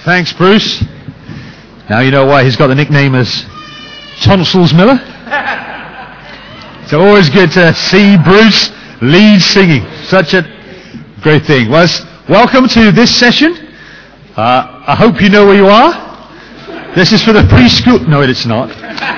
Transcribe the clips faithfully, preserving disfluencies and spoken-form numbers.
Thanks, Bruce. Now you know why he's got the nickname as Tonsils Miller. It's always good to see Bruce lead singing. Such a great thing. Well, welcome to this session. Uh, I hope you know where you are. This is for the preschool. No, it's not.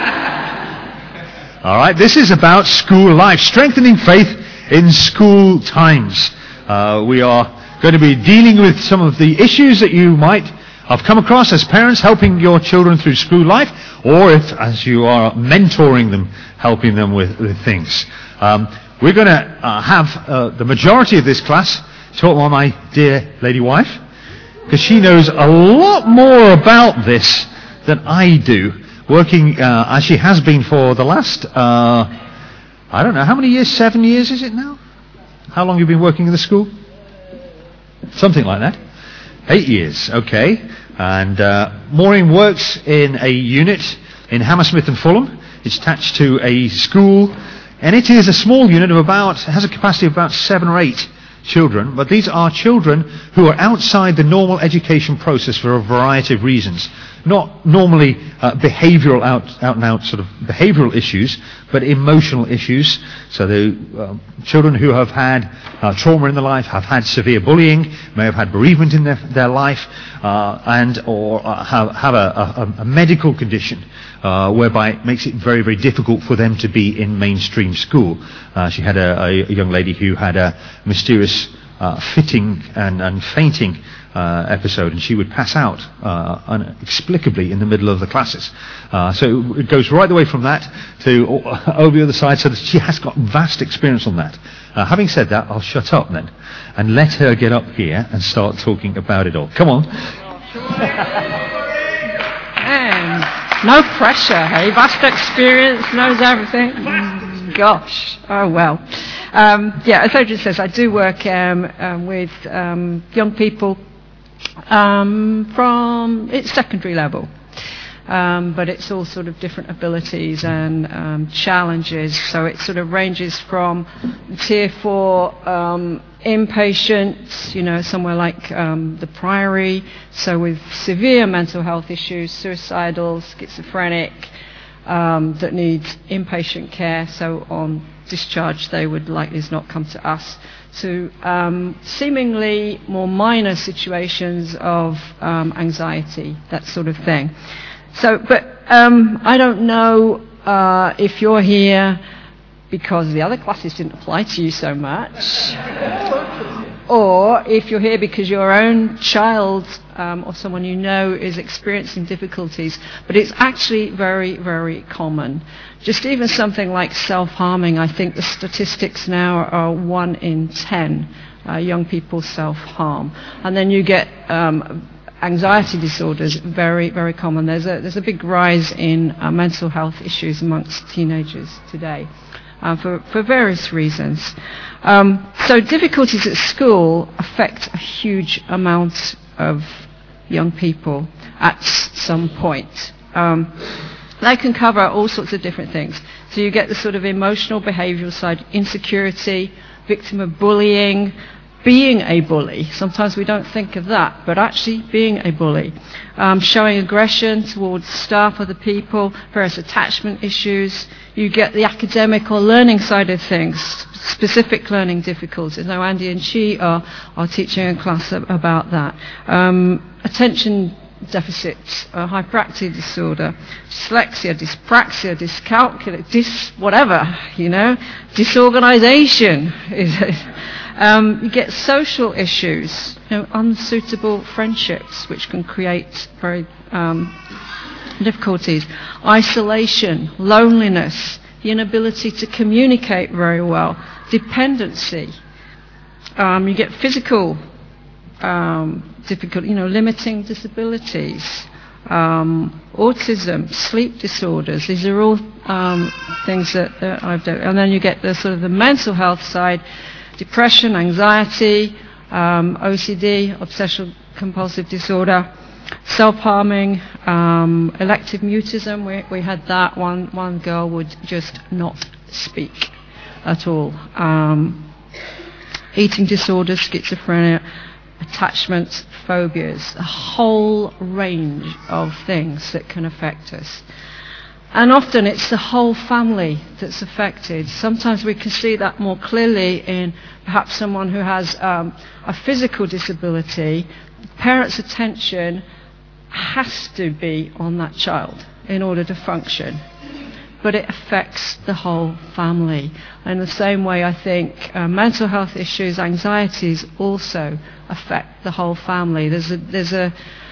All right. This is about school life, strengthening faith in school times. Uh, we are going to be dealing with some of the issues that you might have come across as parents, helping your children through school life, or if, as you are mentoring them, helping them with, with things. Um, we're going to uh, have uh, the majority of this class taught by my dear lady wife, because she knows a lot more about this than I do, working uh, as she has been for the last, uh, I don't know, how many years? Seven years is it now? How long have you been working in the school? Something like that. Eight years, okay. And uh, Maureen works in a unit in Hammersmith and Fulham. It's attached to a school, and it is a small unit of about, has a capacity of about seven or eight children, but these are children who are outside the normal education process for a variety of reasons. Not normally uh, behavioural, out, out and out sort of behavioural issues, but emotional issues. So the uh, children who have had uh, trauma in their life, have had severe bullying, may have had bereavement in their, their life, uh, and or uh, have, have a, a, a medical condition uh, whereby it makes it very, very difficult for them to be in mainstream school. Uh, she had a, a young lady who had a mysterious uh, fitting and, and fainting Uh, episode, and she would pass out uh, inexplicably in the middle of the classes. Uh, so it goes right the way from that to uh, over the other side, so that she has got vast experience on that. Uh, having said that, I'll shut up then and let her get up here and start talking about it all. Come on. And no pressure, hey? Vast experience, knows everything. Mm, gosh, oh well. Um, yeah, as Adrian says, I do work um, um, with um, young people Um, from it's secondary level, um, but it's all sort of different abilities and um, challenges. So it sort of ranges from tier four um, inpatients, you know, somewhere like um, the Priory, so with severe mental health issues, suicidal, schizophrenic, um, that needs inpatient care. So on discharge, they would likely not come to us. To um, seemingly more minor situations of um, anxiety, that sort of thing. So, but um, I don't know uh, if you're here because the other classes didn't apply to you so much, or if you're here because your own child um, or someone you know is experiencing difficulties. But it's actually very, very common. Just even something like self-harming, I think the statistics now are one in ten uh, young people self-harm. And then you get um, anxiety disorders, very, very common. There's a, there's a big rise in uh, mental health issues amongst teenagers today. Uh, for, for various reasons. Um, so difficulties at school affect a huge amount of young people at some point. Um, they can cover all sorts of different things. So you get the sort of emotional, behavioural side, insecurity, victim of bullying, being a bully. Sometimes we don't think of that, but actually being a bully. Um, showing aggression towards staff, other people, various attachment issues. You get the academic or learning side of things, specific learning difficulties. Now Andy and Chi are, are teaching a class about that. Um, attention deficits, uh, hyperactive disorder, dyslexia, dyspraxia, dyscalculia, dys whatever, you know, disorganization. Is um, you get social issues, you know, unsuitable friendships, which can create very um, difficulties, isolation, loneliness, the inability to communicate very well, dependency. Um, you get physical um, difficulty, you know, limiting disabilities, um, autism, sleep disorders. These are all um, things that, that I've done. And then you get the sort of the mental health side, depression, anxiety, um, O C D, obsessive compulsive disorder, self-harming, um, elective mutism. We, we had that. One one girl would just not speak at all. Um, eating disorders, schizophrenia, attachment phobias, a whole range of things that can affect us. And often it's the whole family that's affected. Sometimes we can see that more clearly in perhaps someone who has um, a physical disability. The parent's attention has to be on that child in order to function. But it affects the whole family. In the same way, I think uh, mental health issues, anxieties also affect the whole family. There's a, there's a,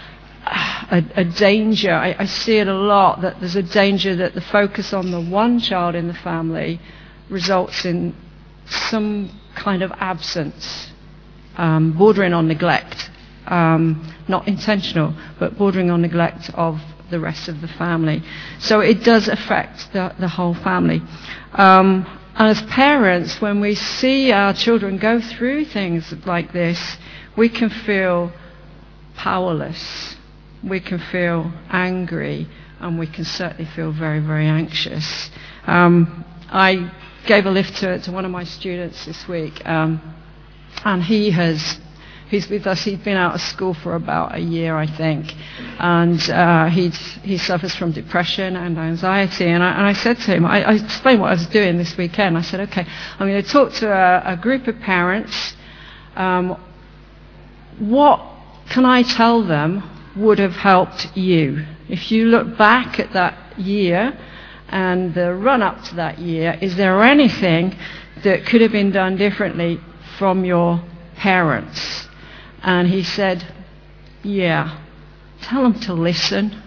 a, a danger, I, I see it a lot, that there's a danger that the focus on the one child in the family results in some kind of absence, um, bordering on neglect. Um, not intentional, but bordering on neglect of the rest of the family. So it does affect the, the whole family. Um, and as parents, when we see our children go through things like this, we can feel powerless, we can feel angry, and we can certainly feel very, very anxious. Um, I gave a lift to, to one of my students this week, um, and he has He's with us. He'd been out of school for about a year, I think, and uh, he he suffers from depression and anxiety. And I, and I said to him, I, I explained what I was doing this weekend. I said, okay, I'm going to talk to a, a group of parents. Um, what can I tell them would have helped you? If you look back at that year and the run-up to that year, is there anything that could have been done differently from your parents? And he said, yeah, tell them to listen.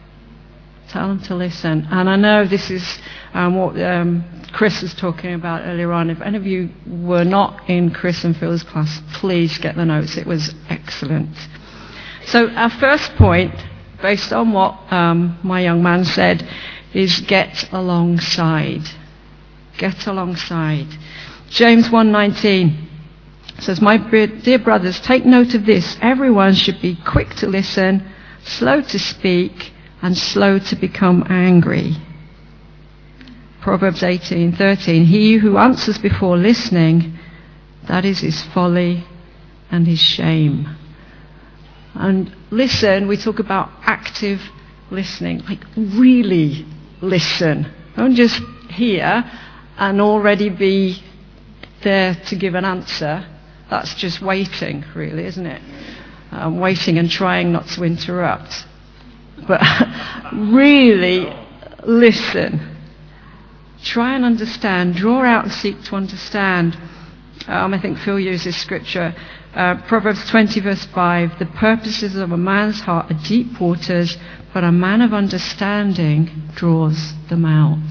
Tell them to listen. And I know this is um, what um, Chris was talking about earlier on. If any of you were not in Chris and Phil's class, please get the notes. It was excellent. So our first point, based on what um, my young man said, is get alongside. Get alongside. James one nineteen. Says, my dear brothers, take note of this. Everyone should be quick to listen, slow to speak, and slow to become angry. Proverbs eighteen thirteen. He who answers before listening, that is his folly and his shame. And listen, we talk about active listening, like really listen. Don't just hear and already be there to give an answer. That's just waiting, really, isn't it? Um, waiting and trying not to interrupt. But really listen. Try and understand. Draw out and seek to understand. Um, I think Phil uses scripture. Uh, Proverbs twenty, verse five. The purposes of a man's heart are deep waters, but a man of understanding draws them out.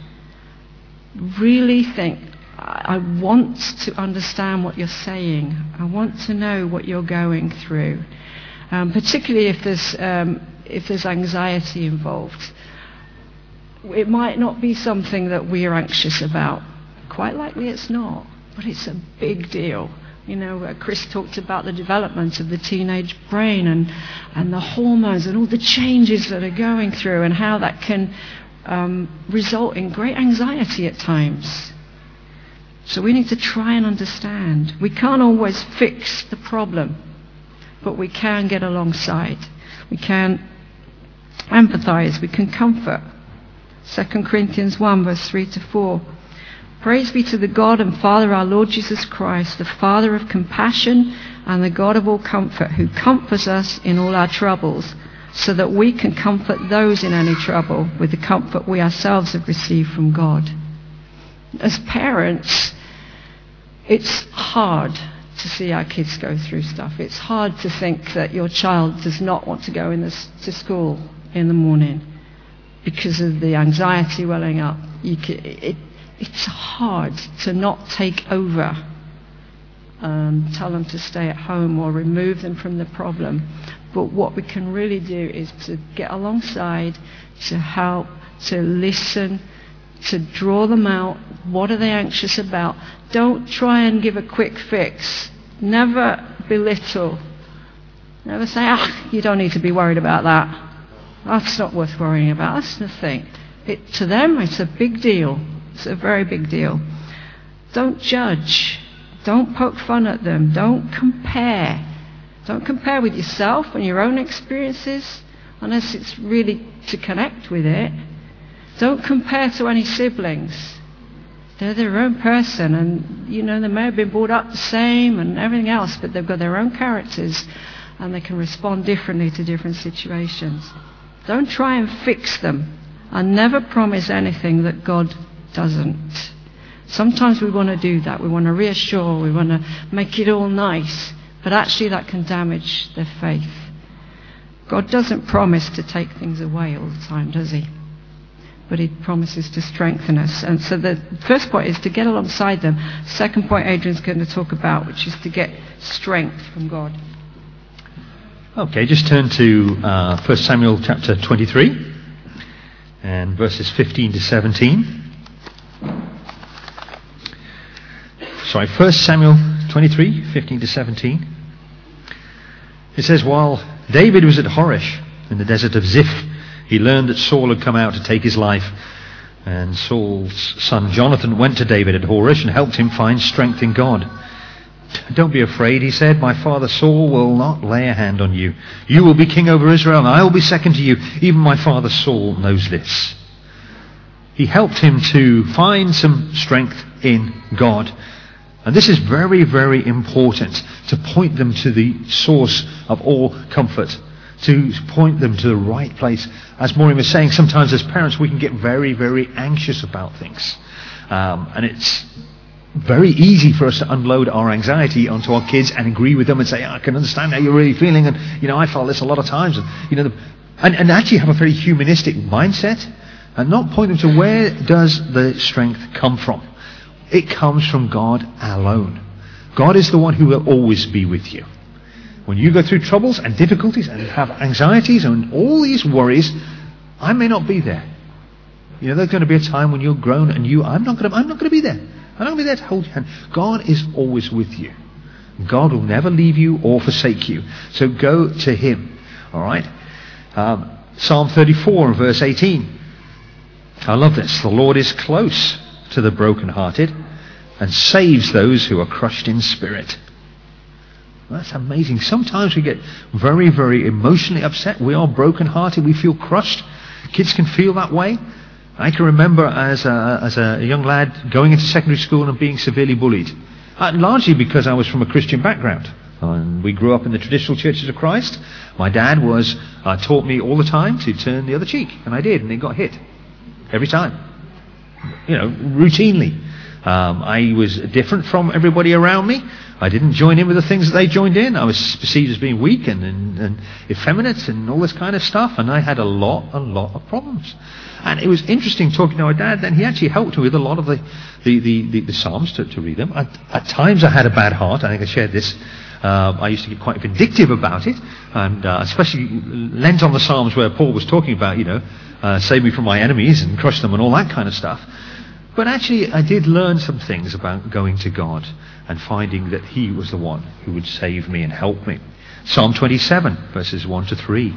Really think. I want to understand what you're saying. I want to know what you're going through, um, particularly if there's um, if there's anxiety involved. It might not be something that we're anxious about. Quite likely it's not, but it's a big deal. You know, uh, Chris talked about the development of the teenage brain and and the hormones and all the changes that are going through, and how that can um, result in great anxiety at times. So we need to try and understand. We can't always fix the problem, but we can get alongside. We can empathize. We can comfort. Second Corinthians one, verse three to four. Praise be to the God and Father, our Lord Jesus Christ, the Father of compassion and the God of all comfort, who comforts us in all our troubles, so that we can comfort those in any trouble with the comfort we ourselves have received from God. As parents, it's hard to see our kids go through stuff. It's hard to think that your child does not want to go in this, to school in the morning because of the anxiety welling up. You can, it, it's hard to not take over, um, tell them to stay at home or remove them from the problem. But what we can really do is to get alongside, to help, to listen, to draw them out. What are they anxious about? Don't try and give a quick fix. Never belittle. Never say, ah, you don't need to be worried about that. That's not worth worrying about. That's nothing. It, to them, it's a big deal. It's a very big deal. Don't judge. Don't poke fun at them. Don't compare. Don't compare with yourself and your own experiences, unless it's really to connect with it. Don't compare to any siblings. They're their own person, and you know, they may have been brought up the same and everything else, but they've got their own characters and they can respond differently to different situations. Don't try and fix them, and never promise anything that God doesn't. Sometimes we want to do that. We want to reassure, we want to make it all nice, but actually that can damage their faith. God doesn't promise to take things away all the time, does he? But he promises to strengthen us. And so the first point is to get alongside them. Second point Adrian's going to talk about, which is to get strength from God. Okay, just turn to uh, First Samuel chapter twenty-three and verses fifteen to seventeen. Sorry, First Samuel twenty-three, fifteen to seventeen. It says, while David was at Horesh in the desert of Ziph, he learned that Saul had come out to take his life. And Saul's son Jonathan went to David at Horesh and helped him find strength in God. Don't be afraid, he said. My father Saul will not lay a hand on you. You will be king over Israel, and I will be second to you. Even my father Saul knows this. He helped him to find some strength in God. And this is very, very important, to point them to the source of all comfort, to point them to the right place. As Maureen was saying, sometimes as parents we can get very, very anxious about things. Um, and it's very easy for us to unload our anxiety onto our kids and agree with them and say, I can understand how you're really feeling, and you know, I felt this a lot of times. And you know, the, and, and actually have a very humanistic mindset and not point them to where does the strength come from. It comes from God alone. God is the one who will always be with you. When you go through troubles and difficulties and have anxieties and all these worries, I may not be there. You know, there's going to be a time when you're grown and you, I'm not going to, I'm not going to be there. I'm not going to be there to hold your hand. God is always with you. God will never leave you or forsake you. So go to him. All right? Um, Psalm thirty-four, verse eighteen. I love this. The Lord is close to the brokenhearted and saves those who are crushed in spirit. That's amazing. Sometimes we get very, very emotionally upset. We are brokenhearted. We feel crushed. Kids can feel that way. I can remember as a, as a young lad going into secondary school and being severely bullied. Uh, largely because I was from a Christian background. And we grew up in the traditional churches of Christ. My dad was uh, taught me all the time to turn the other cheek. And I did. And it got hit. Every time. You know, routinely. Um, I was different from everybody around me. I didn't join in with the things that they joined in. I was perceived as being weak and, and, and effeminate and all this kind of stuff. And I had a lot, a lot of problems. And it was interesting talking to my dad. Then he actually helped me with a lot of the, the, the, the, the Psalms to, to read them. At, at times I had a bad heart. I think I shared this. Uh, I used to get quite vindictive about it. And uh, especially lent on the Psalms where Paul was talking about, you know, uh, save me from my enemies and crush them and all that kind of stuff. But actually, I did learn some things about going to God and finding that he was the one who would save me and help me. Psalm twenty-seven, verses one to three.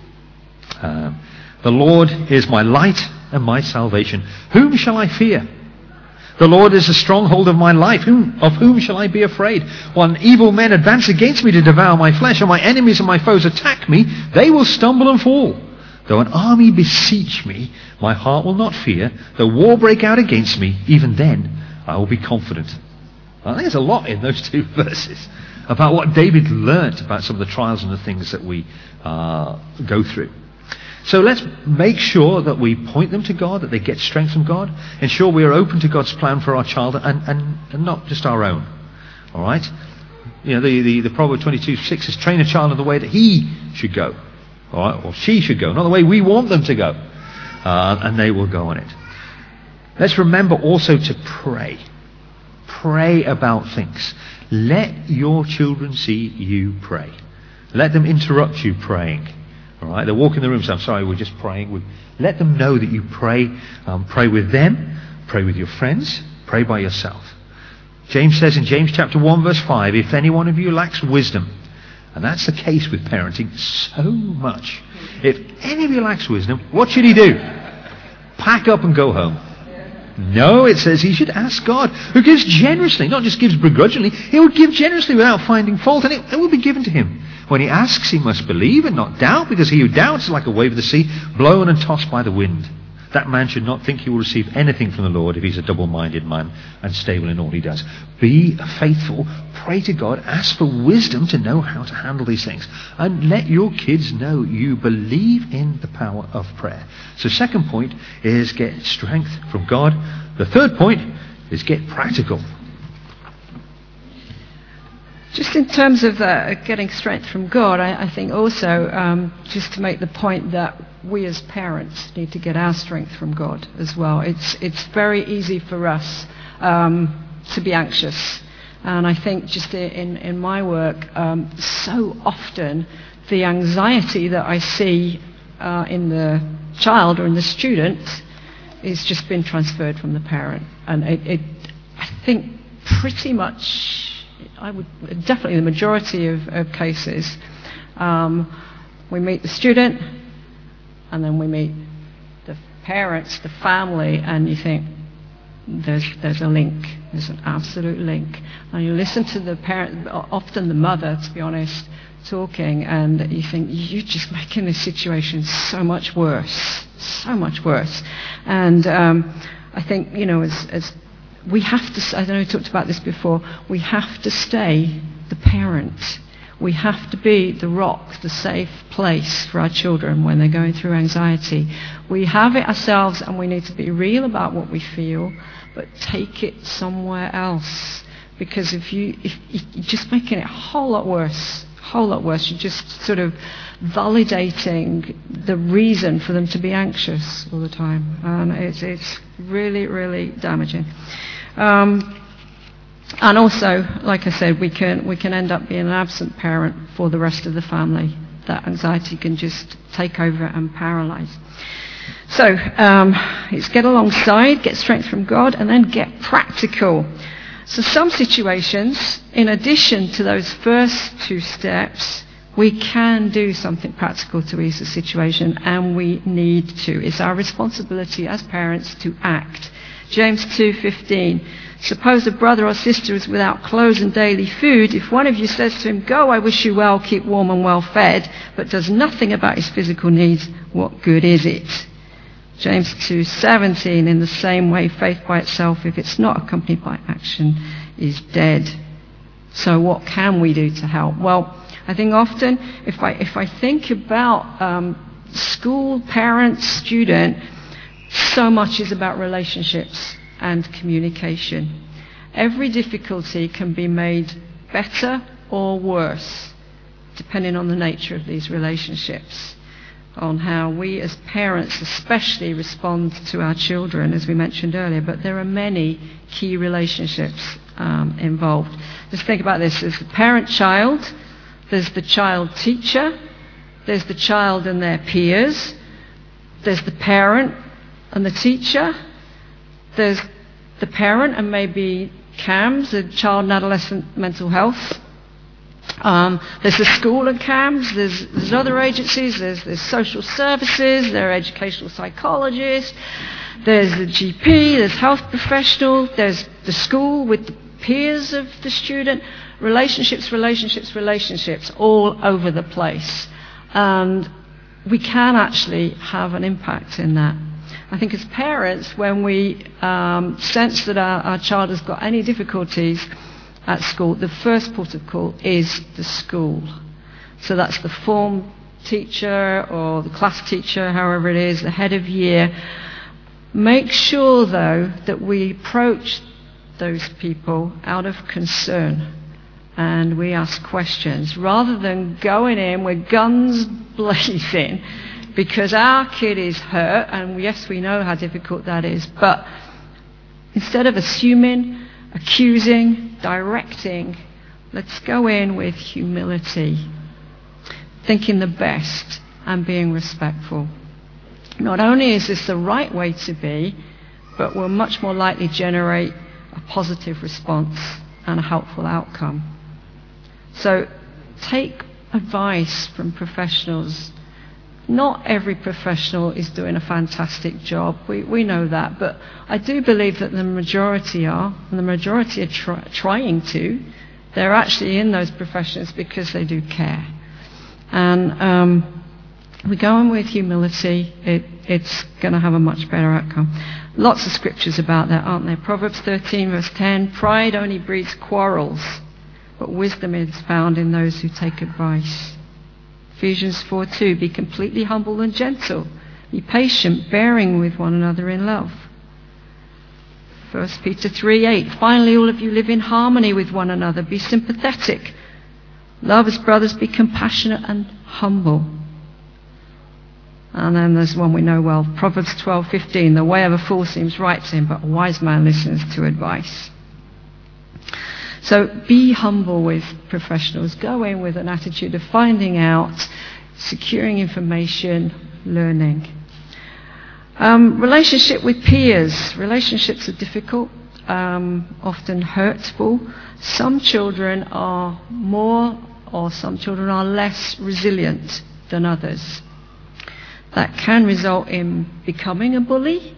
Um, the Lord is my light and my salvation. Whom shall I fear? The Lord is the stronghold of my life. Whom, of whom shall I be afraid? When evil men advance against me to devour my flesh, and my enemies and my foes attack me, they will stumble and fall. Though an army besiege me, my heart will not fear. Though war break out against me, even then I will be confident. I think there's a lot in those two verses about what David learnt about some of the trials and the things that we uh, go through. So let's make sure that we point them to God, that they get strength from God. Ensure we are open to God's plan for our child and, and, and not just our own. All right? You know, the, the, the Proverbs twenty-two six says, train a child in the way that he should go. All right? Or she should go. Not the way we want them to go. Uh, and they will go on it. Let's remember also to pray. Pray about things. Let your children see you pray. Let them interrupt you praying. All right? They walk in the room and say, I'm sorry, we're just praying. We, let them know that you pray. Um, pray with them. Pray with your friends. Pray by yourself. James says in James chapter one verse five, if any one of you lacks wisdom, and that's the case with parenting so much. If any of you lacks wisdom, what should he do? Pack up and go home. No, it says he should ask God, who gives generously, not just gives begrudgingly. He will give generously without finding fault, and it, it will be given to him. When he asks, he must believe and not doubt, because he who doubts is like a wave of the sea, blown and tossed by the wind. That man should not think he will receive anything from the Lord if he's a double-minded man and stable in all he does. Be faithful, pray to God, ask for wisdom to know how to handle these things. And let your kids know you believe in the power of prayer. So second point is get strength from God. The third point is get practical. Just in terms of uh, getting strength from God, I, I think also um, just to make the point that we as parents need to get our strength from God as well. It's it's very easy for us um, to be anxious, and I think just in in my work, um, so often the anxiety that I see uh, in the child or in the student is just been transferred from the parent, and it, it I think pretty much. I would definitely the majority of, of cases, um, we meet the student, and then we meet the parents, the family, and you think there's there's a link, there's an absolute link. And you listen to the parent, often the mother, to be honest, talking, and you think you're just making this situation so much worse, so much worse. And um, I think you know as as we have to, I know we talked about this before, we have to stay the parent. We have to be the rock, the safe place for our children when they're going through anxiety. We have it ourselves, and we need to be real about what we feel, but take it somewhere else. Because if, you, if, if you're just making it a whole lot worse, a whole lot worse, you're just sort of validating the reason for them to be anxious all the time. And it's, it's really, really damaging. Um, and also, like I said, we can we can end up being an absent parent for the rest of the family. That anxiety can just take over and paralyze. So um, it's get alongside, get strength from God, and then get practical. So some situations, in addition to those first two steps, we can do something practical to ease the situation, and we need to. It's our responsibility as parents to act. James two fifteen. Suppose a brother or sister is without clothes and daily food. If one of you says to him, "Go, I wish you well, keep warm and well fed," but does nothing about his physical needs, what good is it? James two seventeen. In the same way, faith by itself, if it's not accompanied by action, is dead. So what can we do to help? Well, I think often, if I if I think about um, school, parent, student, so much is about relationships and communication. Every difficulty can be made better or worse, depending on the nature of these relationships, on how we as parents especially respond to our children, as we mentioned earlier. But there are many key relationships um, involved. Just think about this. There's the parent-child, there's the child-teacher, there's the child and their peers, there's the parent and the teacher, there's the parent and maybe C A M S, the Child and Adolescent Mental Health. Um, there's the school and C A M S, there's, there's other agencies, there's, there's social services, there are educational psychologists, there's the G P, there's health professional, there's the school with the peers of the student. Relationships, relationships, relationships all over the place. And we can actually have an impact in that. I think as parents, when we um, sense that our, our child has got any difficulties at school, the first port of call is the school. So that's the form teacher or the class teacher, however it is, the head of year. Make sure, though, that we approach those people out of concern and we ask questions rather than going in with guns blazing because our kid is hurt, and yes, we know how difficult that is, but instead of assuming, accusing, directing, let's go in with humility, thinking the best and being respectful. Not only is this the right way to be, but we'll much more likely generate a positive response and a helpful outcome. So take advice from professionals. Not every professional is doing a fantastic job. We, we know that. But I do believe that the majority are, and the majority are try, trying to. They're actually in those professions because they do care. And um, we go on with humility, it, it's going to have a much better outcome. Lots of scriptures about that, aren't there? Proverbs thirteen, verse ten, pride only breeds quarrels, but wisdom is found in those who take advice. Ephesians four two, be completely humble and gentle. Be patient, bearing with one another in love. First Peter three eight, finally all of you live in harmony with one another. Be sympathetic. Love as brothers, be compassionate and humble. And then there's one we know well, Proverbs twelve fifteen, the way of a fool seems right to him, but a wise man listens to advice. So be humble with professionals. Go in with an attitude of finding out, securing information, learning. Um, relationship with peers. Relationships are difficult, um, often hurtful. Some children are more or some children are less resilient than others. That can result in becoming a bully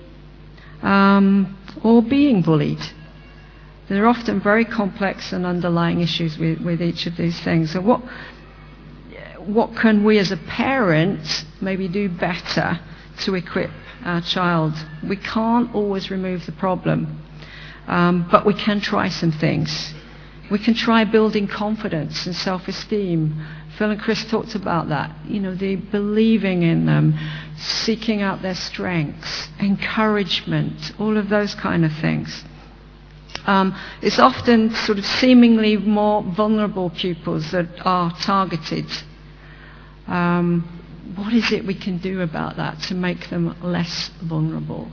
um, or being bullied. There are often very complex and underlying issues with, with each of these things. So what what can we as a parent maybe do better to equip our child? We can't always remove the problem, um, but we can try some things. We can try building confidence and self-esteem. Phil and Chris talked about that. You know, the believing in them, seeking out their strengths, encouragement, all of those kind of things. Um, it's often sort of seemingly more vulnerable pupils that are targeted. Um, what is it we can do about that to make them less vulnerable?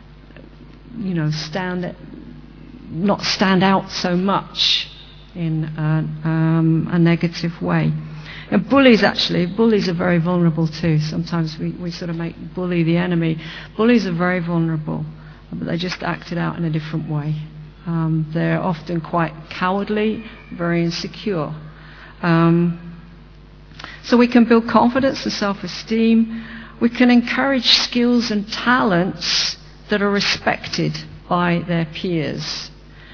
You know, stand, not stand out so much in a, um, a negative way. And bullies, actually, bullies are very vulnerable too. Sometimes we, we sort of make bully the enemy. Bullies are very vulnerable, but they just act it out in a different way. Um, they're often quite cowardly, very insecure. Um, so we can build confidence and self-esteem. We can encourage skills and talents that are respected by their peers.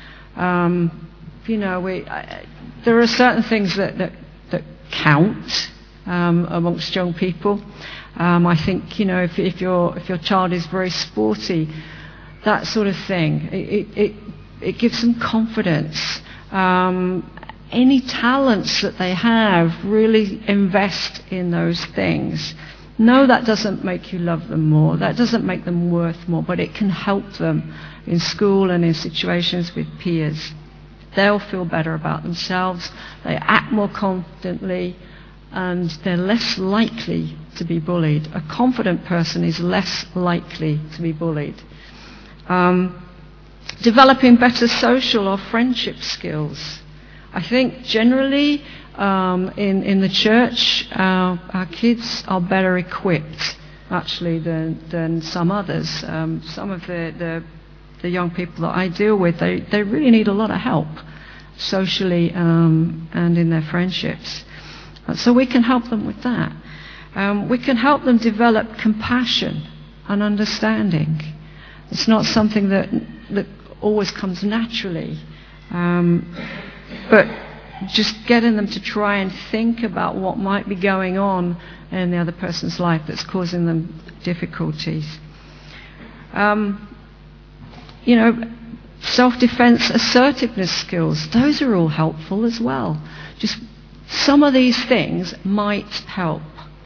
Um, you know, we, I, there are certain things that, that, that count um, amongst young people. Um, I think, you know, if, if, your, if your child is very sporty, that sort of thing, it, it, it It gives them confidence. Um, any talents that they have, really invest in those things. No, that doesn't make you love them more. That doesn't make them worth more, but it can help them in school and in situations with peers. They'll feel better about themselves. They act more confidently, and they're less likely to be bullied. A confident person is less likely to be bullied. Um, Developing better social or friendship skills. I think generally um, in, in the church, uh, our kids are better equipped actually than, than some others. Um, some of the, the, the young people that I deal with, they, they really need a lot of help socially um, and in their friendships. So we can help them with that. Um, we can help them develop compassion and understanding. It's not something that that always comes naturally, um, but just getting them to try and think about what might be going on in the other person's life that's causing them difficulties. Um, you know, self-defense, assertiveness skills, those are all helpful as well. Just some of these things might help.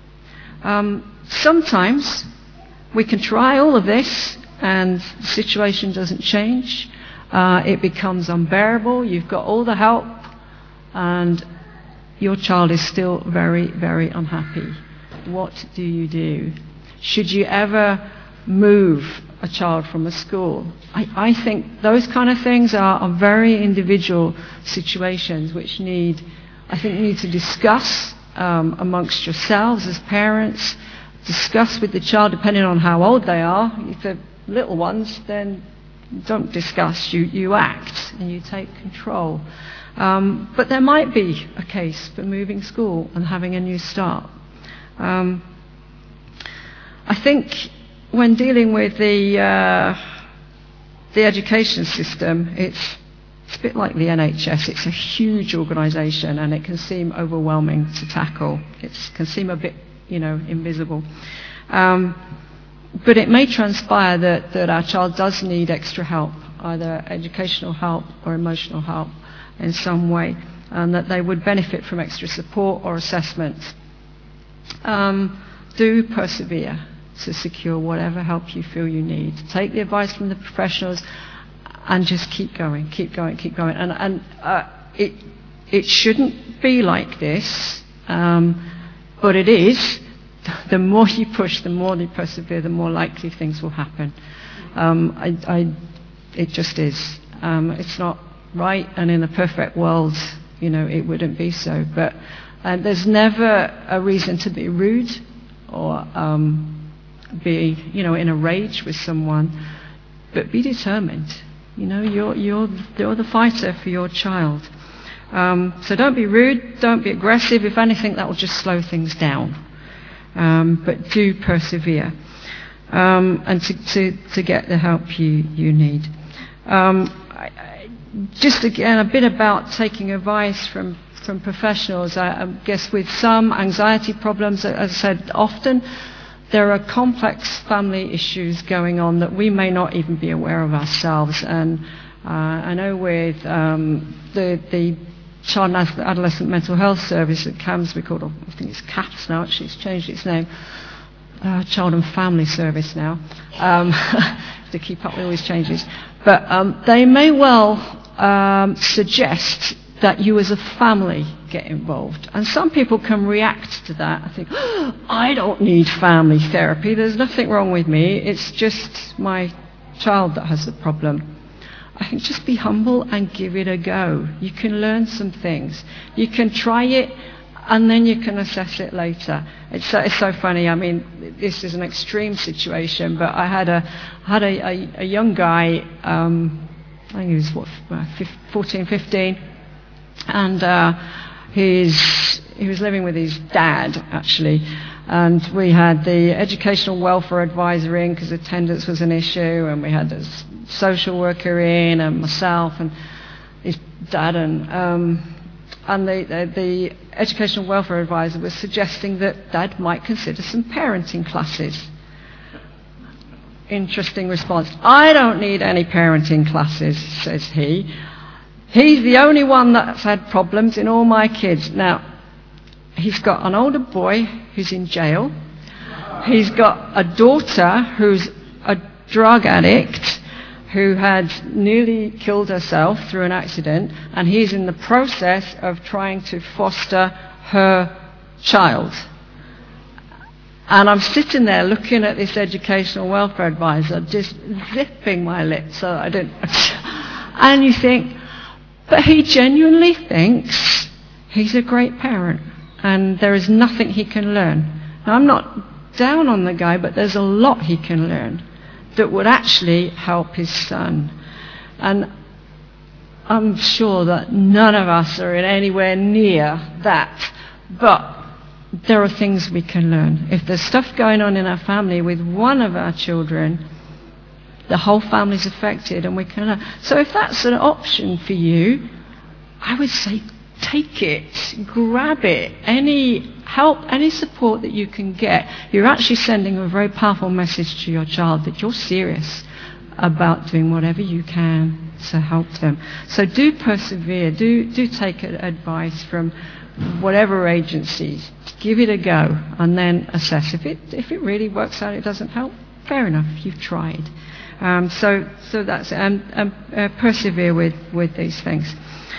Um, sometimes we can try all of this and the situation doesn't change. Uh, it becomes unbearable. You've got all the help and your child is still very, very unhappy. What do you do? Should you ever move a child from a school? I, I think those kind of things are, are very individual situations which need, I think, need to discuss um, amongst yourselves as parents, discuss with the child depending on how old they are. If they're little ones, then don't discuss, you, you act and you take control. Um, but there might be a case for moving school and having a new start. Um, think when dealing with the uh, the education system, it's it's a bit like the N H S. It's a huge organisation, and it can seem overwhelming to tackle. It can seem a bit, you know, invisible. Um, but it may transpire that, that our child does need extra help, either educational help or emotional help in some way, and that they would benefit from extra support or assessments. Um, do persevere to secure whatever help you feel you need. Take the advice from the professionals and just keep going, keep going, keep going. And, and uh, it, it shouldn't be like this, um, but it is. The more you push, the more you persevere, the more likely things will happen. Um, I, I, it just is. Um, it's not right, and in a perfect world, you know, it wouldn't be so. But uh, there's never a reason to be rude or um, be, you know, in a rage with someone. But be determined. You know, you're you're you're the fighter for your child. Um, so don't be rude. Don't be aggressive. If anything, that will just slow things down. Um, but do persevere, um, and to, to, to get the help you, you need. Um, I, I, just again, a bit about taking advice from, from professionals. I, I guess with some anxiety problems, as I said, often there are complex family issues going on that we may not even be aware of ourselves. And uh, I know with um, the the Child and Adolescent Mental Health Service at C A M S, we call it, I think it's C A P S now, actually it's changed its name, uh, Child and Family Service now, um, to keep up with all these changes. But um, they may well um, suggest that you as a family get involved. And some people can react to that. I think, oh, I don't need family therapy, there's nothing wrong with me, it's just my child that has a problem. I think just be humble and give it a go. You can learn some things. You can try it, and then you can assess it later. It's so, it's so funny. I mean, this is an extreme situation, but I had a had a, a, a young guy. Um, I think he was what, fourteen, fifteen, and uh, he's he was living with his dad actually. And we had the educational welfare advisor in because attendance was an issue, and we had the social worker in, and myself and his dad, and um, and the, the, the educational welfare advisor was suggesting that Dad might consider some parenting classes. Interesting response. I don't need any parenting classes, says he. He's the only one that's had problems in all my kids. Now, he's got an older boy who's in jail. He's got a daughter who's a drug addict who had nearly killed herself through an accident, and he's in the process of trying to foster her child. And I'm sitting there looking at this educational welfare advisor, just zipping my lips so I don't... And you think, but he genuinely thinks he's a great parent, and there is nothing he can learn. Now, I'm not down on the guy, but there's a lot he can learn that would actually help his son. And I'm sure that none of us are in anywhere near that. But there are things we can learn. If there's stuff going on in our family with one of our children, the whole family's affected, and we can learn. So if that's an option for you, I would say take it, grab it. Any help, any support that you can get, you're actually sending a very powerful message to your child that you're serious about doing whatever you can to help them. So do persevere, do do take advice from whatever agencies, give it a go, and then assess. If it if it really works out, it doesn't help, fair enough, you've tried. Um, so so that's it. And um, uh, persevere with, with these things.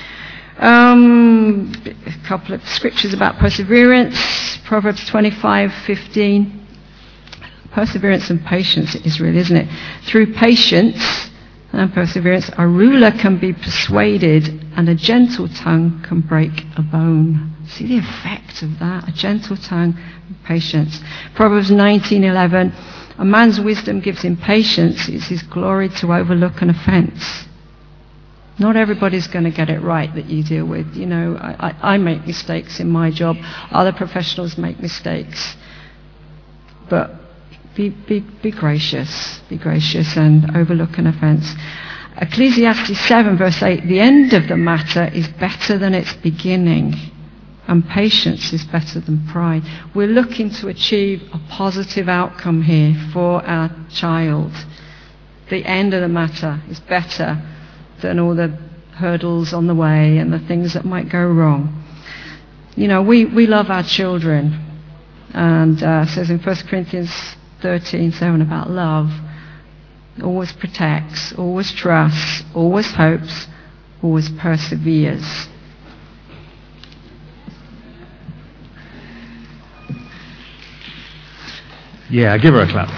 Um, a couple of scriptures about perseverance. Proverbs twenty-five fifteen. Perseverance and patience is really, isn't it? Through patience and perseverance, a ruler can be persuaded, and a gentle tongue can break a bone. See the effect of that? A gentle tongue and patience. Proverbs nineteen eleven. A man's wisdom gives him patience. It's his glory to overlook an offence. Not everybody's going to get it right that you deal with. You know, I, I, I make mistakes in my job. Other professionals make mistakes. But Be, be, be gracious, be gracious and overlook an offence. Ecclesiastes seven verse eight, the end of the matter is better than its beginning, and patience is better than pride. We're looking to achieve a positive outcome here for our child. The end of the matter is better than all the hurdles on the way and the things that might go wrong. You know, we, we love our children, and uh, it says in First Corinthians thirteen seven about love. Always protects, always trusts, always hopes, always perseveres. Yeah, give her a clap.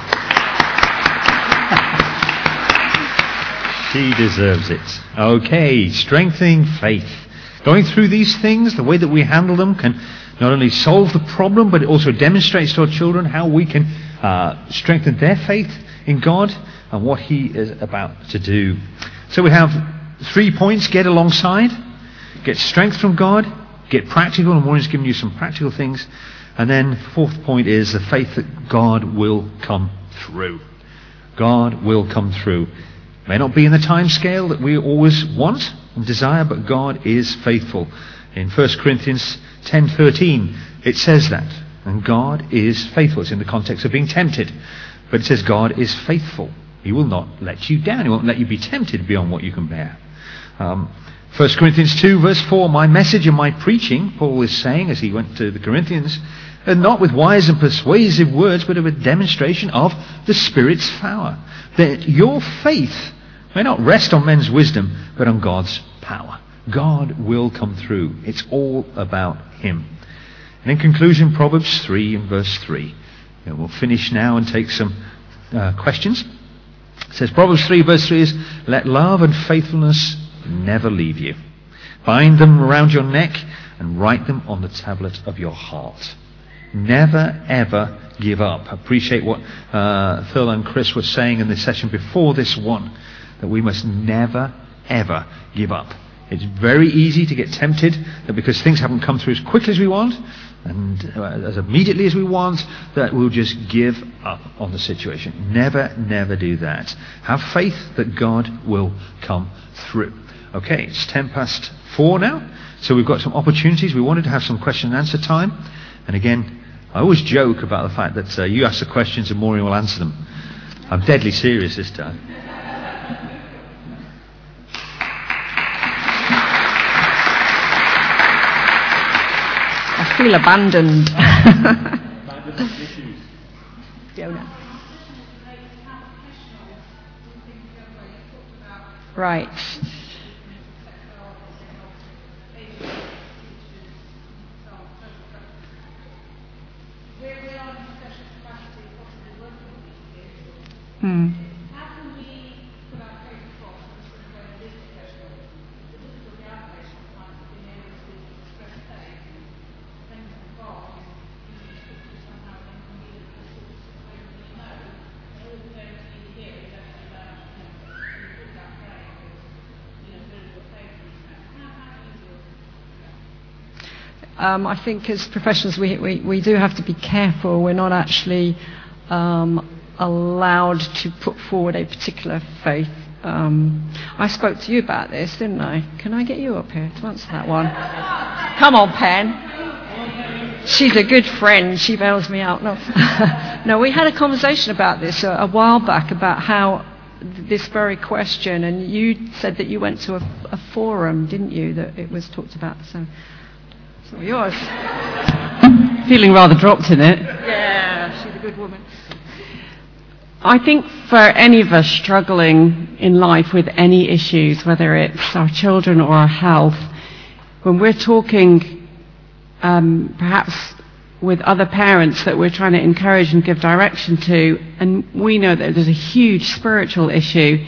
She deserves it. Okay, strengthening faith. Going through these things, the way that we handle them can not only solve the problem, but it also demonstrates to our children how we can uh, strengthen their faith in God and what He is about to do. So we have three points. Get alongside, get strength from God, get practical, and Maureen's given you some practical things. And then fourth point is the faith that God will come through. God will come through. May not be in the time scale that we always want and desire, but God is faithful. In First Corinthians ten thirteen, it says that. And God is faithful. It's in the context of being tempted. But it says God is faithful. He will not let you down. He won't let you be tempted beyond what you can bear. Um, First Corinthians two verse four, my message and my preaching, Paul is saying as he went to the Corinthians, are not with wise and persuasive words, but of a demonstration of the Spirit's power. That your faith may not rest on men's wisdom, but on God's power. God will come through. It's all about Him. And in conclusion, Proverbs three and verse three. And we'll finish now and take some uh, questions. It says, Proverbs three verse three is, let love and faithfulness never leave you. Bind them around your neck and write them on the tablet of your heart. Never ever give up. I appreciate what uh, Phil and Chris were saying in the session before this one, that we must never ever give up. It's very easy to get tempted that because things haven't come through as quickly as we want and uh, as immediately as we want, that we'll just give up on the situation. Never, never do that. Have faith that God will come through. Okay, it's ten past four now, so we've got some opportunities. We wanted to have some question and answer time. And again, I always joke about the fact that uh, you ask the questions and Maureen will answer them. I'm deadly serious this time. I feel abandoned. Fiona. Right. Hmm. Um, I think as professionals we, we, we do have to be careful. We're not actually um, allowed to put forward a particular faith. Um, I spoke to you about this, didn't I? Can I get you up here to answer that one? Come on, Pen. She's a good friend. She bails me out. No, no. We had a conversation about this a, a while back about how this very question, and you said that you went to a, a forum, didn't you? That it was talked about. So. So yours. Feeling rather dropped in it. Yeah, she's a good woman. I think for any of us struggling in life with any issues, whether it's our children or our health, when we're talking um, perhaps with other parents that we're trying to encourage and give direction to, and we know that there's a huge spiritual issue,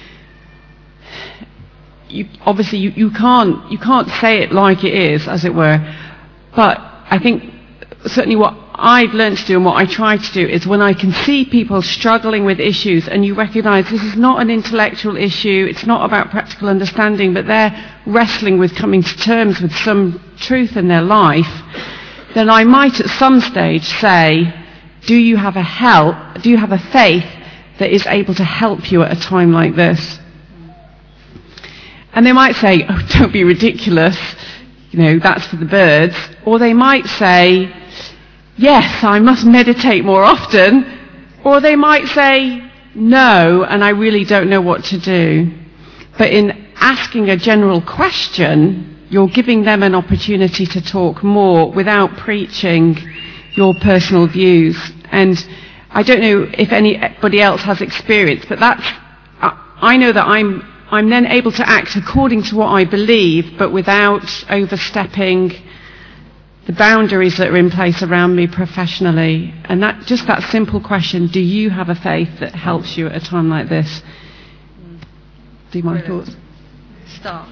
You, obviously, you, you can't you can't say it like it is, as it were. But I think certainly what I've learned to do and what I try to do is when I can see people struggling with issues, and you recognise this is not an intellectual issue, it's not about practical understanding, but they're wrestling with coming to terms with some truth in their life, then I might at some stage say, do you have a help, do you have a faith that is able to help you at a time like this? And they might say, oh, don't be ridiculous, you know, that's for the birds. Or they might say, yes, I must meditate more often. Or they might say, no, and I really don't know what to do. But in asking a general question, you're giving them an opportunity to talk more without preaching your personal views. And I don't know if anybody else has experience, but that's, I know that I'm I'm then able to act according to what I believe, but without overstepping the boundaries that are in place around me professionally. And that, just that simple question, do you have a faith that helps you at a time like this? Do you mind thoughts? Start.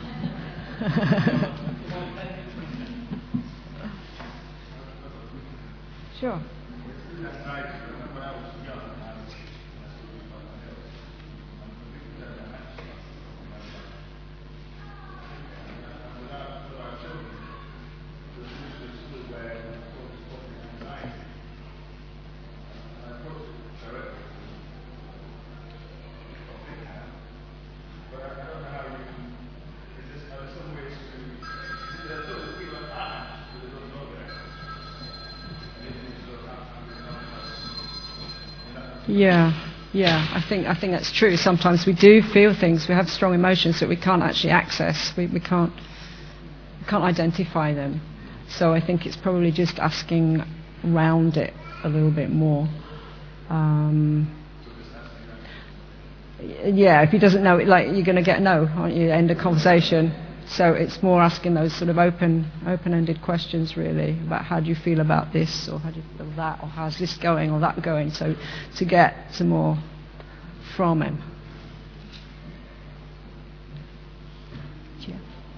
Sure. Yeah, yeah, I think I think that's true. Sometimes we do feel things, we have strong emotions that we can't actually access. We we can't we can't identify them. So I think it's probably just asking around it a little bit more. Um, yeah, if he doesn't know it, like, you're going to get no, aren't you? End of conversation. So it's more asking those sort of open, open-ended questions, really, about how do you feel about this, or how do you feel that, or how's this going, or that going, so to get some more from him. Yeah.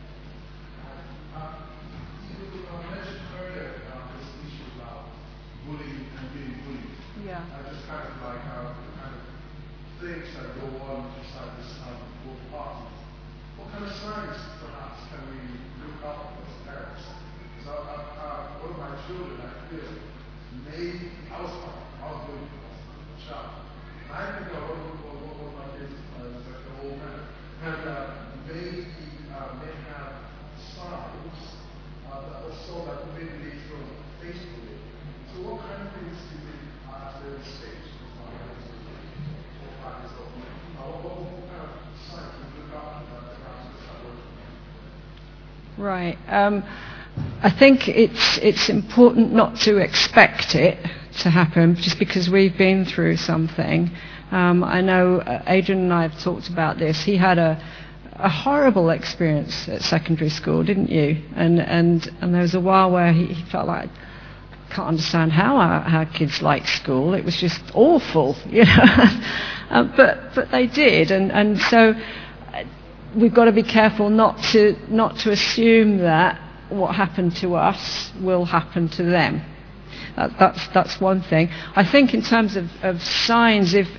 Yeah. Just kind of like how the kind of things that go on inside this kind of both parties. What kind of signs, perhaps, can we look up as parents? So, uh, uh, one of my children, I feel, may, I was, I was doing a child. I think I was one of my kids, uh, like the old man, and uh, may, uh, may have signs uh, that were so that maybe they feel faithfully. So, what kind of things do you think uh, at their stage? Four, five years old. Uh, what, what kind of signs can we look up at that? Right. Um, I think it's it's important not to expect it to happen just because we've been through something. Um, I know uh, Adrian and I have talked about this. He had a a horrible experience at secondary school, didn't you? And and and there was a while where he, he felt like, I can't understand how our, our kids like school. It was just awful, you know. uh, but but they did, and and so. We've got to be careful not to not to assume that what happened to us will happen to them. That, that's that's one thing. I think in terms of, of signs, if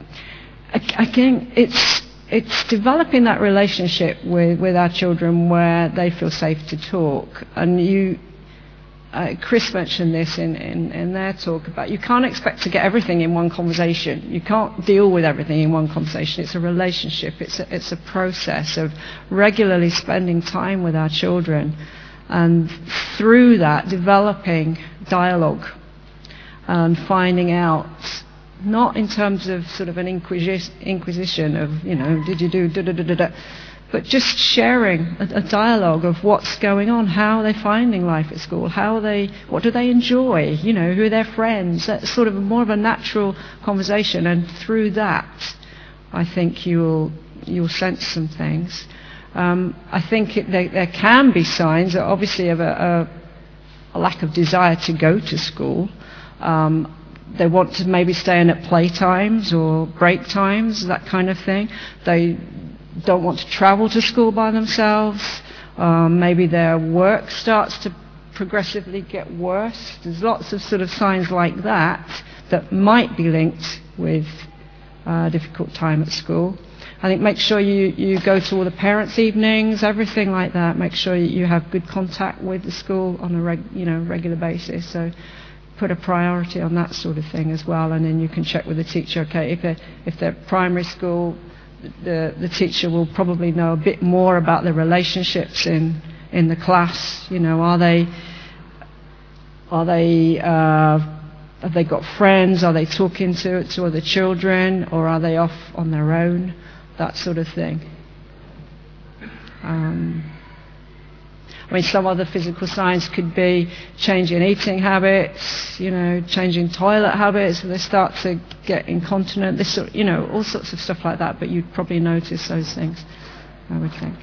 again, it's it's developing that relationship with, with our children where they feel safe to talk. And you, uh, Chris mentioned this in, in, in their talk about you can't expect to get everything in one conversation. You can't deal with everything in one conversation. It's a relationship. It's a, it's a process of regularly spending time with our children, and through that developing dialogue and finding out, not in terms of sort of an inquisi- inquisition of, you know, did you do da da da da da, but just sharing a, a dialogue of what's going on, how are they finding life at school, how are they, what do they enjoy, you know, who are their friends. That's sort of more of a natural conversation, and through that, I think you'll you'll sense some things. Um, I think it, there, there can be signs, obviously, of a, a, a lack of desire to go to school. Um, they want to maybe stay in at play times or break times, that kind of thing. They don't want to travel to school by themselves. Um, maybe their work starts to progressively get worse. There's lots of sort of signs like that that might be linked with a difficult time at school. I think make sure you, you go to all the parents' evenings, everything like that. Make sure you have good contact with the school on a reg, you know regular basis. So put a priority on that sort of thing as well, and then you can check with the teacher. Okay, if they're, if they're primary school, the the teacher will probably know a bit more about the relationships in in the class. You know, are they are they uh, have they got friends? Are they talking to to other children, or are they off on their own? That sort of thing. Um, I mean, some other physical signs could be changing eating habits, you know, changing toilet habits, and they start to get incontinent, this sort, you know, all sorts of stuff like that, but you'd probably notice those things, I would think.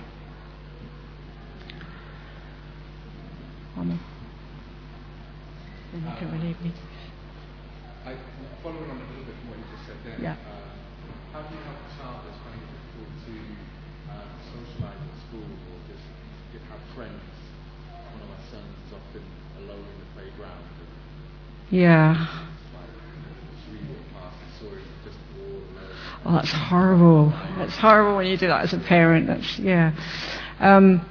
Amen. Then you can relieve me. I, following on a little bit from what you just said there, Yeah. uh, how do you help a child that's finding it difficult to uh, socialise at school or just get, have friends? One of my sons is often alone in the playground. Yeah. Just walk past and saw him just all alone. Oh, that's horrible. That's horrible when you do that as a parent. That's, yeah. Um,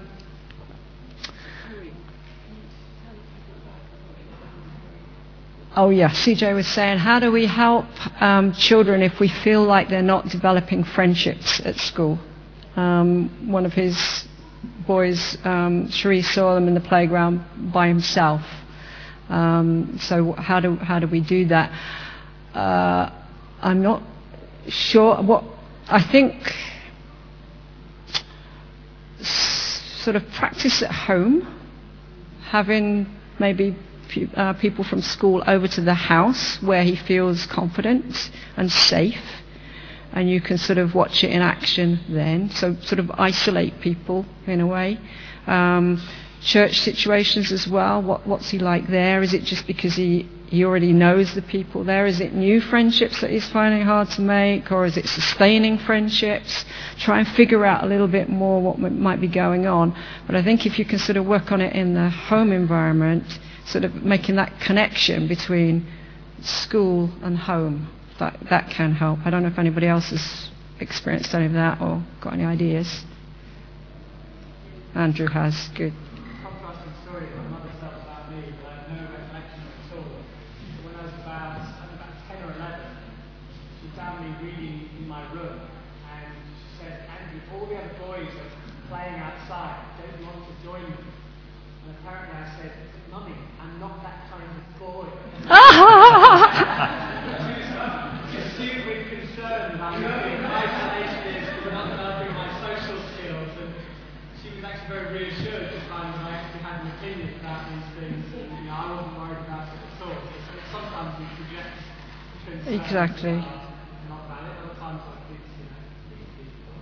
Oh yeah, C J was saying, how do we help um, children if we feel like they're not developing friendships at school? Um, one of his boys, um, Cherie, saw them in the playground by himself. Um, so how do how do we do that? Uh, I'm not sure. What I think, s- sort of practice at home, having maybe Uh, people from school over to the house where he feels confident and safe, and you can sort of watch it in action then, so sort of isolate people in a way. Um, church situations as well, what, what's he like there? Is it just because he, he already knows the people there? Is it new friendships that he's finding hard to make, or is it sustaining friendships? Try and figure out a little bit more what m- might be going on. But I think if you can sort of work on it in the home environment, sort of making that connection between school and home, that that can help. I don't know if anybody else has experienced any of that or got any ideas. Andrew has. Good. Contrasting story that my mother tells about me, but I have no recollection of at all. When I was about, I was about ten or eleven, she found me reading in my room, and she said, Andrew, all the other boys are playing outside. Don't you want to join them? And apparently I said, Mummy, I'm not that kind of boy. She's super concerned about me being isolationist and not developing my social skills, and she was actually very reassured to find that I actually had an opinion about these things, and you know, I wasn't worried about it at all. So sometimes we project concerns. Exactly. Not valid. Other times I think, you know, these people.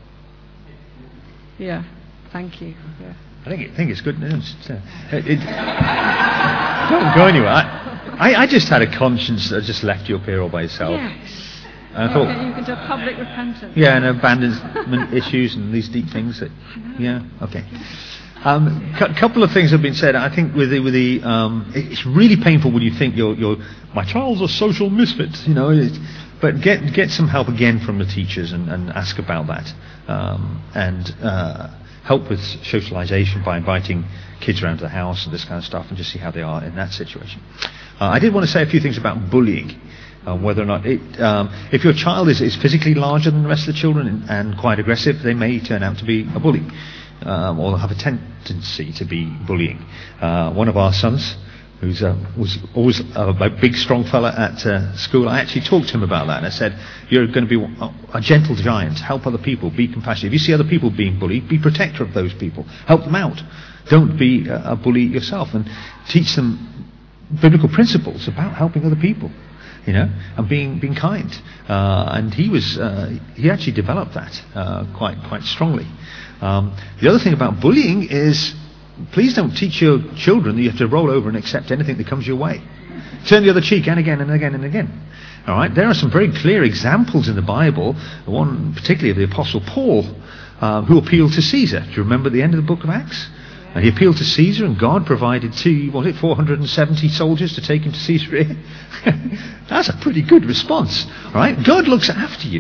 Yeah. Thank you. Yeah. I think, I think it's good news. Uh, it, it, don't go anywhere. I, I just had a conscience that just left you up here all by yourself. Yes. And I thought, Okay, you can do public repentance. yeah, and abandonment issues and these deep things. That, yeah, okay. Um, a couple of things have been said. I think with the, with the um, it's really painful when you think you're, you're my child's a social misfit, you know. It's, but get get some help again from the teachers and, and ask about that, um, and uh, help with socialisation by inviting kids around to the house and this kind of stuff, and just see how they are in that situation. Uh, I did want to say a few things about bullying. Uh, whether or not it, um, if your child is, is physically larger than the rest of the children and, and quite aggressive, they may turn out to be a bully, um, or have a tendency to be bullying. Uh, one of our sons, who's uh, was always a, a big, strong fella at uh, school, I actually talked to him about that, and I said, "You're going to be a, a gentle giant. Help other people. Be compassionate. If you see other people being bullied, be protector of those people. Help them out. Don't be a, a bully yourself, and teach them biblical principles about helping other people." You know, and being being kind, uh, and he was uh, he actually developed that uh, quite quite strongly. Um, the other thing about bullying is, please don't teach your children that you have to roll over and accept anything that comes your way. Turn the other cheek, and again and again and again. All right, there are some very clear examples in the Bible. One particularly of the Apostle Paul, uh, who appealed to Caesar. Do you remember at the end of the book of Acts? And he appealed to Caesar, and God provided two, what was it, four hundred seventy soldiers to take him to Caesarea. That's a pretty good response, right? God looks after you.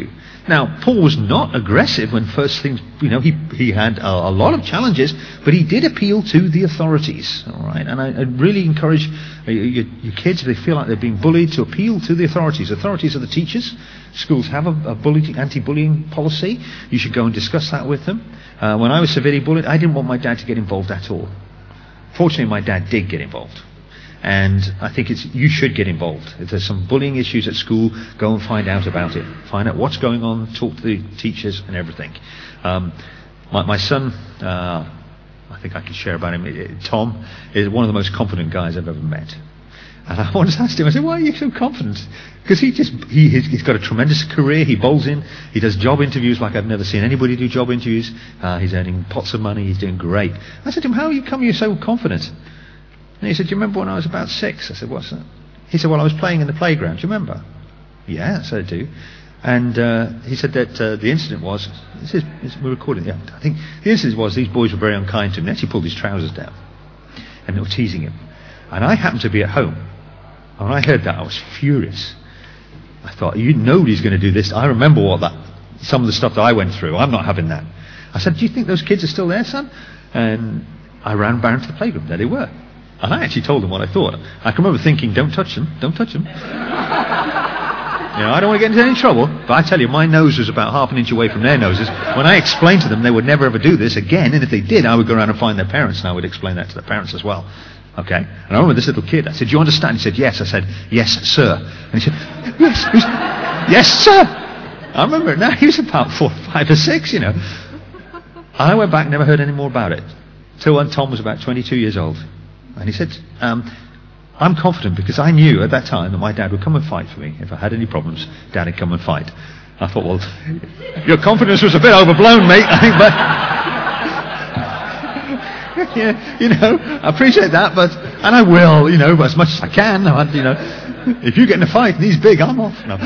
Now, Paul was not aggressive when first things, you know, he he had a, a lot of challenges, but he did appeal to the authorities, all right? And I, I really encourage uh, your, your kids, if they feel like they're being bullied, to appeal to the authorities. Authorities are the teachers. Schools have a, a bullying, anti-bullying policy. You should go and discuss that with them. Uh, when I was severely bullied, I didn't want my dad to get involved at all. Fortunately, my dad did get involved. And I think it's you should get involved. If there's some bullying issues at school, go and find out about it. Find out what's going on, talk to the teachers and everything. Um, my, my son, uh, I think I can share about him, Tom, is one of the most confident guys I've ever met. And I once asked him, I said, why are you so confident? Because he just, he, he's got a tremendous career, he bowls in, he does job interviews like I've never seen anybody do job interviews, uh, he's earning pots of money, he's doing great. I said to him, how you come you're so confident? And he said, do you remember when I was about six? I said, what's that? He said, well, I was playing in the playground. Do you remember? Yeah, I said, I do. And uh, he said that uh, the incident was, this is, we're recording, yeah, I think the incident was these boys were very unkind to him. They actually pulled his trousers down. And they were teasing him. And I happened to be at home. And when I heard that, I was furious. I thought, you nobody's going to do this. I remember what that, some of the stuff that I went through. I'm not having that. I said, do you think those kids are still there, son? And I ran back into the playground. There they were. And I actually told them what I thought. I can remember thinking, don't touch them, don't touch them. You know, I don't want to get into any trouble, but I tell you, my nose was about half an inch away from their noses. When I explained to them they would never ever do this again, and if they did, I would go around and find their parents, and I would explain that to their parents as well. Okay? And I remember this little kid, I said, do you understand? He said, yes. I said, yes, sir. And he said, yes, he was, yes, sir. I remember it now. He was about four, five or six, you know. And I went back and never heard any more about it. Till when Tom was about twenty-two years old. And he said, um, I'm confident because I knew at that time that my dad would come and fight for me. If I had any problems, Dad would come and fight. I thought, well, your confidence was a bit overblown, mate, I think, but yeah, you know, I appreciate that, but, and I will, you know, as much as I can, I, you know, if you get in a fight and he's big, I'm off. No.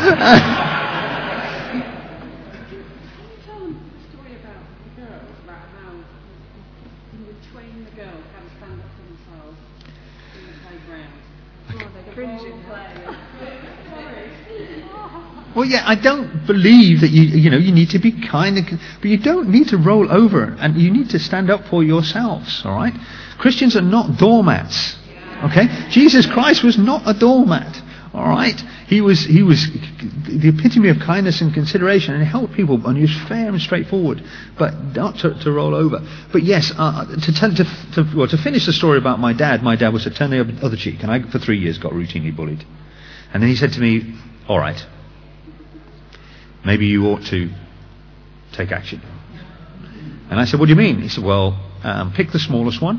Well, yeah, I don't believe that you, you know, you need to be kind, of, but you don't need to roll over, and you need to stand up for yourselves. All right, Christians are not doormats. Okay, Jesus Christ was not a doormat. All right, he was he was the epitome of kindness and consideration, and he helped people, and he was fair and straightforward, but not to, to roll over. But yes, uh, to, tell, to to well, to finish the story about my dad, my dad was to turn the other cheek, and I for three years got routinely bullied, and then he said to me, "All right. Maybe you ought to take action." And I said, what do you mean? He said, well, um, pick the smallest one.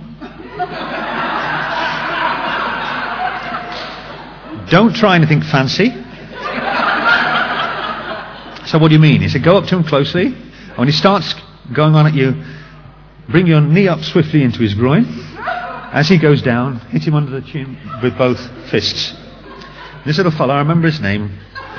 Don't try anything fancy. So what do you mean? He said, go up to him closely. And when he starts going on at you, bring your knee up swiftly into his groin. As he goes down, hit him under the chin with both fists. This little fellow, I remember his name.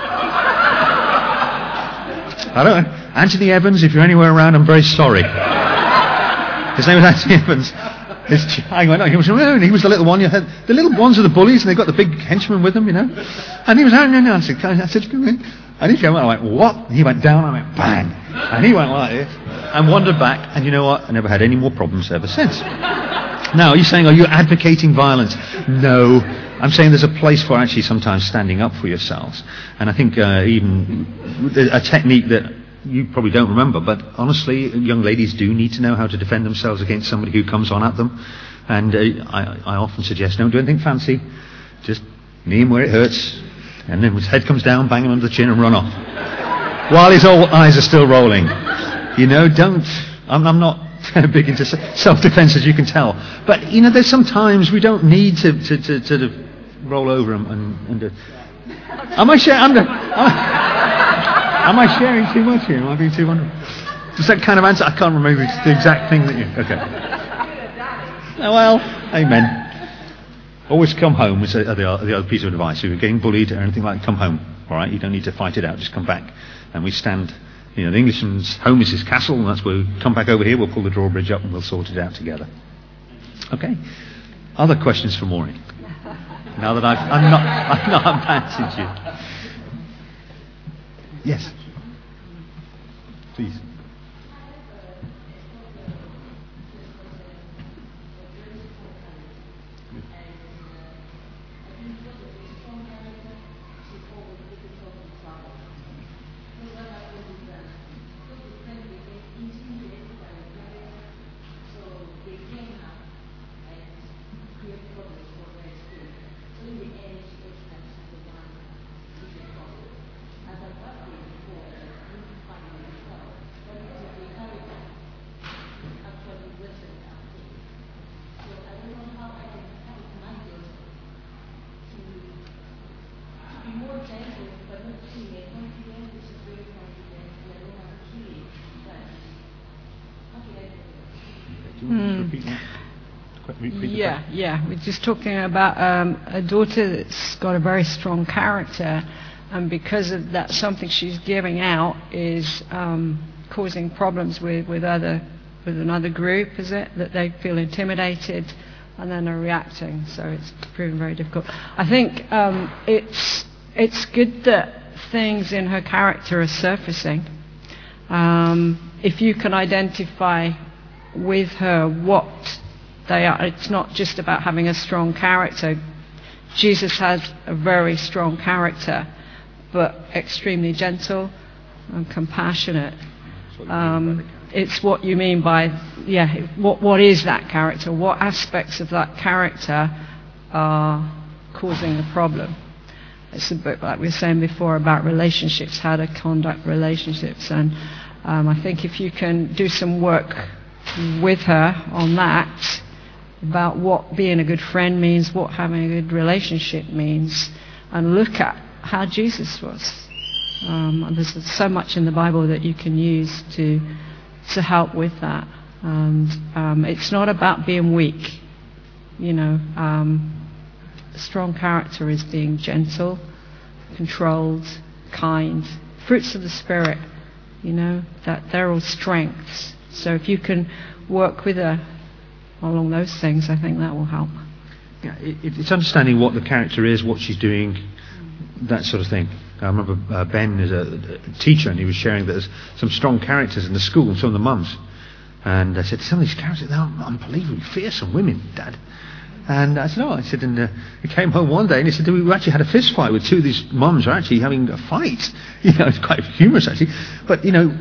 I don't know. Anthony Evans, if you're anywhere around, I'm very sorry. His name was Anthony Evans. His, I went, he was, he was the little one. You had, the little ones are the bullies, and they've got the big henchmen with them, you know. And he was, oh, no, no. I said, I said, come in. And he came out, I went, what? And he went down, I went, bang. And he went like this, and wandered back. And you know what? I never had any more problems ever since. Now, are you saying, are you advocating violence? No. I'm saying there's a place for actually sometimes standing up for yourselves. And I think uh, even a technique that you probably don't remember, but honestly, young ladies do need to know how to defend themselves against somebody who comes on at them. And uh, I, I often suggest, don't do anything fancy. Just knee him where it hurts. And then his head comes down, bang him under the chin and run off. While his old eyes are still rolling. You know, don't... I'm, I'm not... big into self-defense, as you can tell, but you know, there's sometimes we don't need to to, to, to, to roll over and. and, and uh, am I sharing? Am, I, am I sharing too much here? Am I being too wonderful? Just that kind of answer. I can't remember the exact thing that you. Okay. Oh, well, amen. Always come home was the other, the other piece of advice. If you're getting bullied or anything like, come home. All right, you don't need to fight it out. Just come back, and we stand. You know, the Englishman's home is his castle, and that's where we come back over here, we'll pull the drawbridge up and we'll sort it out together. Okay? Other questions for Maureen? Now that I've, I'm not, I've not abandoned you. Yes? Please. Yeah, yeah. We're just talking about um, a daughter that's got a very strong character, and because of that, something she's giving out is um, causing problems with, with other with another group. Is it that they feel intimidated and then are reacting? So it's proven very difficult. I think um, it's it's good that things in her character are surfacing. Um, if you can identify with her what they are, it's not just about having a strong character. Jesus has a very strong character, but extremely gentle and compassionate. Um, it's what you mean by, yeah, what what is that character? What aspects of that character are causing the problem? It's a book, like we were saying before, about relationships, how to conduct relationships. And um, I think if you can do some work with her on that, about what being a good friend means, what having a good relationship means, and look at how Jesus was. Um, and there's so much in the Bible that you can use to to help with that. And um, it's not about being weak. You know, um, strong character is being gentle, controlled, kind. Fruits of the Spirit, you know, that they're all strengths. So if you can work with her along those things, I think that will help. Yeah, it, it's understanding what the character is, what she's doing, that sort of thing. I remember uh, Ben is a, a teacher, and he was sharing that there's some strong characters in the school, and some of the mums. And I said, some of these characters, they're unbelievably fearsome women, Dad. And I said, no. I said, and uh, he came home one day, and he said, we actually had a fist fight with two of these mums, are actually having a fight. You know, it's quite humorous, actually. But, you know,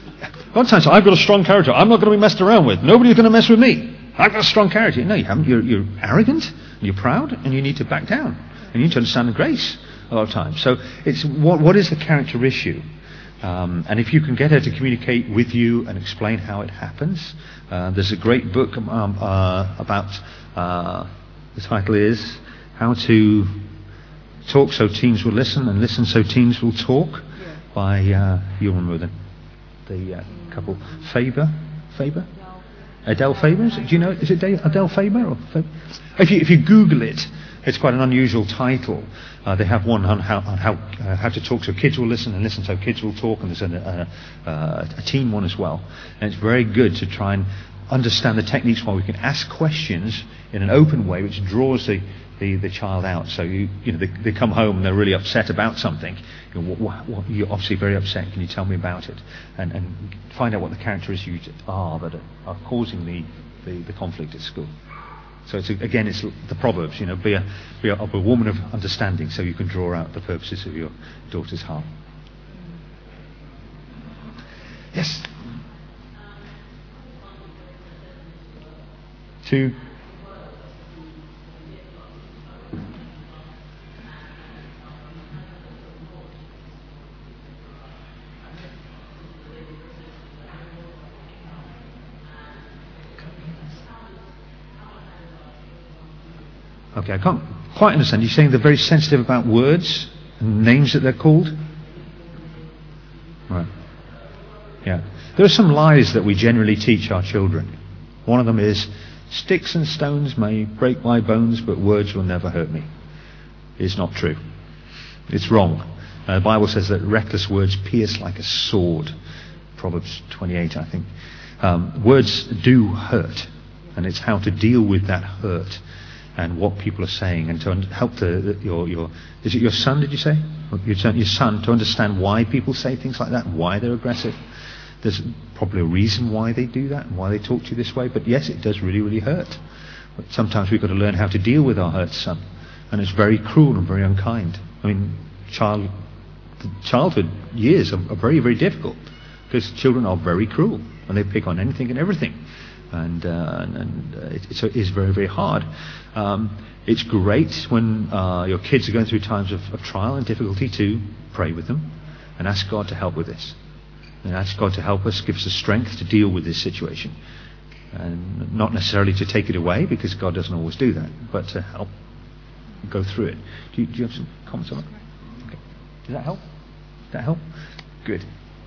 God says, I've got a strong character. I'm not going to be messed around with. Nobody's going to mess with me. I've got a strong character. No, you haven't. You're, you're arrogant, and you're proud, and you need to back down. And you need to understand the grace a lot of times. So it's what what is the character issue? Um, and if you can get her to communicate with you and explain how it happens, uh, there's a great book um, uh, about, uh, the title is How to Talk So Teens Will Listen and Listen So Teens Will Talk, yeah. by, uh, you'll remember the, the uh, couple, Faber, Faber? Adele Faber, is it? Do you know, is it Adele Faber? Or Faber? If you, if you Google it, it's quite an unusual title. Uh, they have one on how on how, uh, how to talk so kids will listen and listen so kids will talk, and there's a, a, a, a teen one as well. And it's very good to try and understand the techniques while we can ask questions in an open way, which draws the, the, the child out. So you you know they, they come home and they're really upset about something. You know, what, what, you're obviously very upset. Can you tell me about it? And and find out what the characteristics are that are, are causing the, the, the conflict at school. So it's a, again, it's the Proverbs. You know, be a be a, a woman of understanding, so you can draw out the purposes of your daughter's heart. Yes. Two. Okay, I can't quite understand. You're saying they're very sensitive about words and names that they're called? Right. Yeah. There are some lies that we generally teach our children. One of them is, sticks and stones may break my bones, but words will never hurt me. It's not true. It's wrong. Uh, the Bible says that reckless words pierce like a sword. Proverbs twenty-eight, I think. Um, words do hurt, and it's how to deal with that hurt and what people are saying, and to un- help the, the, your your is it your son? Did you say your son, your son to understand why people say things like that, why they're aggressive, There's probably a reason why they do that and why they talk to you this way, but yes, it does really, really hurt. But sometimes we've got to learn how to deal with our hurt son, and it's very cruel and very unkind. I mean, child, childhood years are, are very, very difficult because children are very cruel and they pick on anything and everything, and uh, and, and uh, it, it's, it's very, very hard. Um, it's great when uh, your kids are going through times of, of trial and difficulty to pray with them and ask God to help with this. And ask God to help us, give us the strength to deal with this situation. And not necessarily to take it away, because God doesn't always do that, but to help go through it. Do you, do you have some comments on that? Okay. Does that help? Does that help? Good.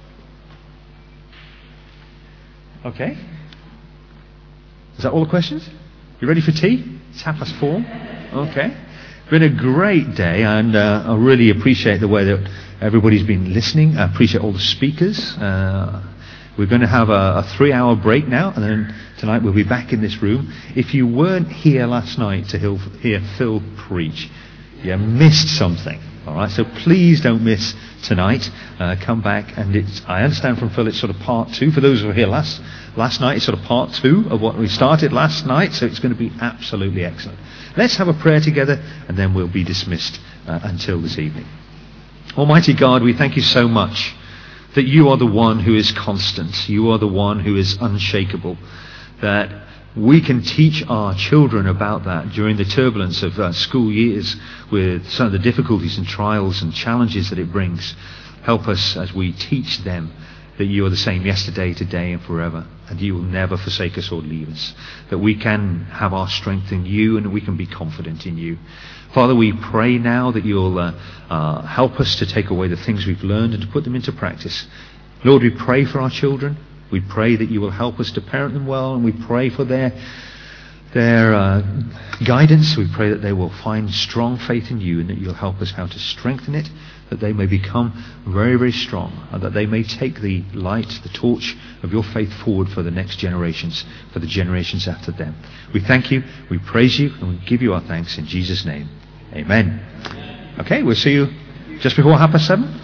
Okay. Is that all the questions? You ready for tea? It's half past four. Okay. Been a great day, and uh, I really appreciate the way that everybody's been listening. I appreciate all the speakers. Uh, we're going to have a, a three-hour break now, and then tonight we'll be back in this room. If you weren't here last night to hear Phil preach, you missed something. All right, so please don't miss tonight. Uh, come back, and it's. I understand from Phil it's sort of part two. For those who were here last last night, it's sort of part two of what we started last night. So it's going to be absolutely excellent. Let's have a prayer together, and then we'll be dismissed uh, until this evening. Almighty God, we thank you so much that you are the one who is constant. You are the one who is unshakable. That we can teach our children about that during the turbulence of uh, school years, with some of the difficulties and trials and challenges that it brings. Help us as we teach them that you are the same yesterday, today and forever, and you will never forsake us or leave us. That we can have our strength in you and we can be confident in you. Father, we pray now that you'll uh, uh, help us to take away the things we've learned and to put them into practice. Lord, we pray for our children. We pray that you will help us to parent them well, and we pray for their their uh, guidance. We pray that they will find strong faith in you, and that you'll help us how to strengthen it, that they may become very, very strong, and that they may take the light, the torch of your faith forward for the next generations, for the generations after them. We thank you, we praise you, and we give you our thanks in Jesus' name. Amen. Okay, we'll see you just before half past seven.